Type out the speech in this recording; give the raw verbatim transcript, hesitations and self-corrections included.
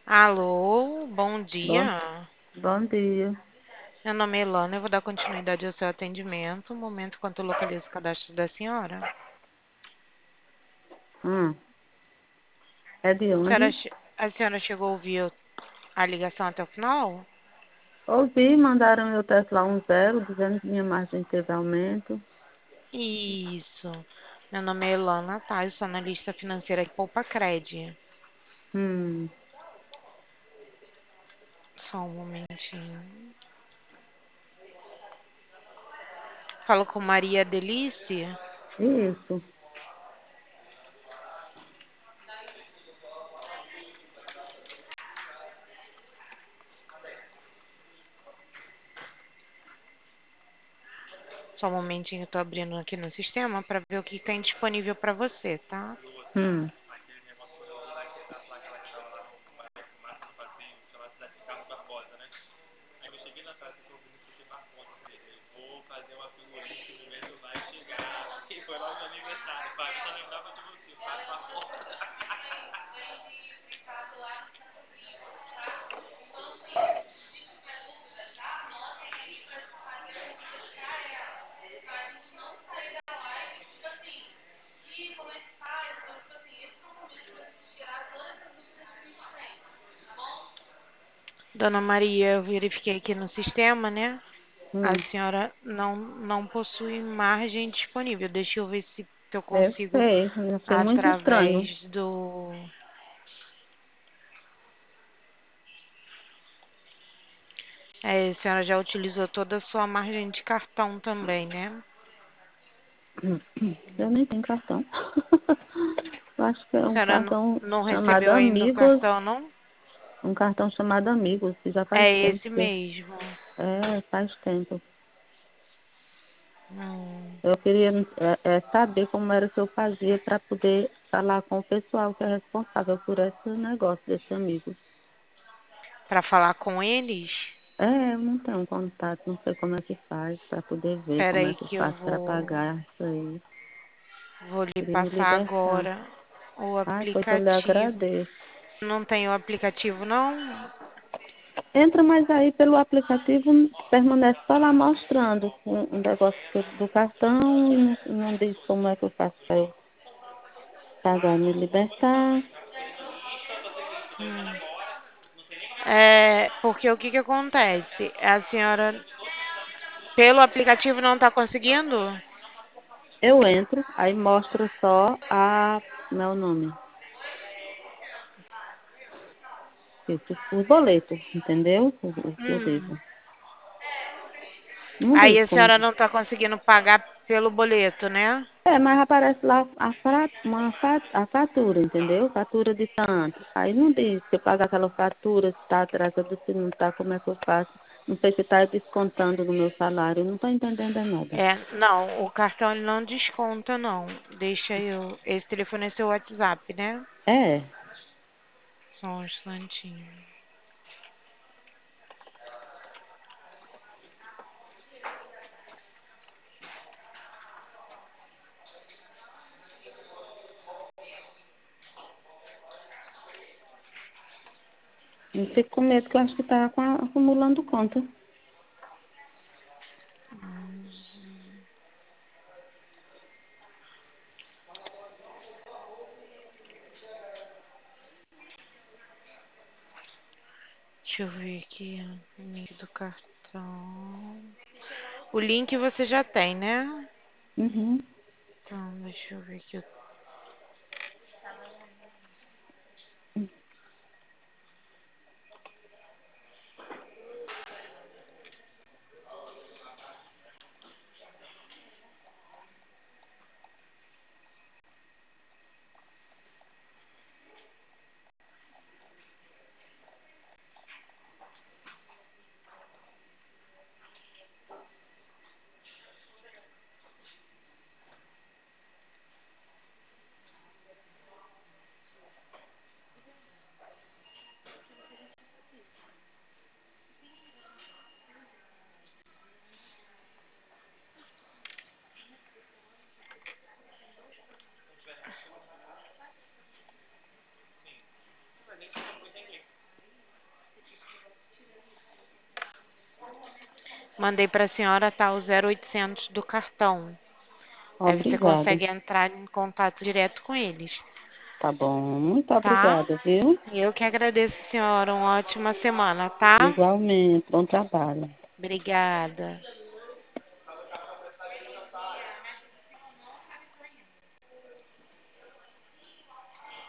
Alô, bom Bom, dia. bom dia. Meu nome é Elana, eu vou dar continuidade ao seu atendimento. Um momento, enquanto eu localizo o cadastro da senhora. Hum, é de A senhora, onde? che- a senhora chegou a ouvir a ligação até o final? Ouvi, mandaram eu testar um zero, dizendo que minha margem teve aumento. Isso. Meu nome é Elana, tá? Eu sou analista financeira aqui Poupa Cred. Hum, Só um momentinho. Falo com Maria Delícia. isso. Só um momentinho, eu tô abrindo aqui no sistema para ver o que tem disponível para você, tá? Hum, Dona Maria, eu verifiquei aqui no sistema, né? A hum. senhora não, não possui margem disponível. Deixa eu ver se eu Eu consigo, sei, eu achei muito estranho. através do. É, a senhora já utilizou toda a sua margem de cartão também, né? Eu nem tenho cartão. Eu acho que é A um senhora não, cartão não chamado recebeu ainda o Amigos. cartão, não? Um cartão chamado Amigos, que já faz É tempo esse que. mesmo. É, faz tempo. Hum, Eu queria é, é, saber como era que eu fazia para poder falar com o pessoal que é responsável por esse negócio desse amigo. para falar com eles? É, eu não tenho contato, não sei como é que faz para poder ver Espera como é aí que que eu faz para vou, pagar isso aí. vou lhe Queria me passar libertar. agora o Ai, pois eu lhe aplicativo. agradeço. Não tem o aplicativo, não? Entra mais aí pelo aplicativo, permanece só lá mostrando um, um negócio do do cartão e não, não diz como é que eu faço para eu pagar, me libertar. Hum. É, porque o que que acontece? A senhora, pelo aplicativo, não está conseguindo? Eu entro, aí mostra só a, meu nome, isso, o boleto, entendeu? O, o que eu Hum. devo. Não Aí diz a como. senhora não está conseguindo pagar pelo boleto, né? É, mas aparece lá a, fra- uma, fa- a fatura, entendeu? Fatura de tanto. Aí não diz se eu pagar aquela fatura, se está atrasado, se não está, como é que eu faço. Não sei se está descontando no meu salário, eu não estou entendendo é nada. É, não, o cartão ele não desconta, não. Deixa eu. Esse telefone é seu WhatsApp, né? É, Só um instantinho. não fico com medo que eu acho que está acumulando conta. Deixa eu ver aqui o link do cartão. O link você já tem, né? Uhum. Então, deixa eu ver aqui. Mandei para a senhora, tá, o zero oitocentos do cartão. Aí você Obrigada. consegue entrar em contato direto com eles, Tá bom. Muito tá? obrigada, viu? Eu que agradeço, senhora. Uma ótima semana, tá? Igualmente. Bom trabalho. Obrigada.